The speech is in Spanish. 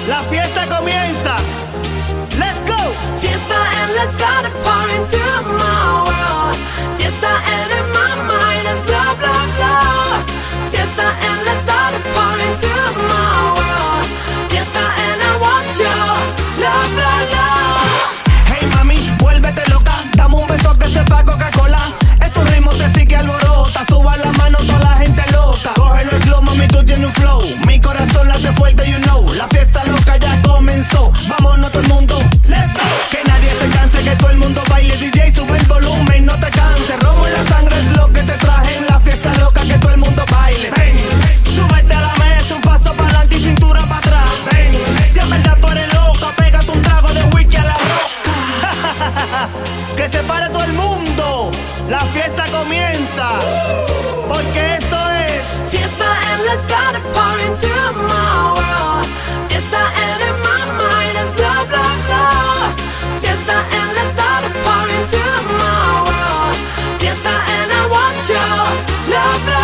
La fiesta comienza. Let's go. Fiesta and let's start a party into my world. Fiesta and in my mind is love, love, love. Fiesta and let's start a party into my world. Fiesta and I want you, love, love, love. Hey mami, vuélvete loca, dame un beso que sepa Coca-Cola. Estos ritmos se sigue alborota, suba la mano toda la gente loca. Cógelo slow, mami, tú tienes un flow. Mi corazón late fuerte, you know. La fiesta loca ya comenzó, vámonos todo el mundo. Let's go. Que nadie se canse, que todo el mundo baile. DJ, sube el volumen, no te canses. Romo en la sangre es lo que te traje en la fiesta loca, que todo el mundo baile. Ven, súbete a la mesa, un paso para adelante y cintura para atrás. Ven, si es verdad tú eres loca, pégate un trago de whisky a la roca. Que se pare todo el mundo, la fiesta comienza. Porque esto es Fiesta and let's start a party into my world. Fiesta and in my mind is love, love, love. Fiesta and let's start a party into my world. Fiesta and I want you, love, love.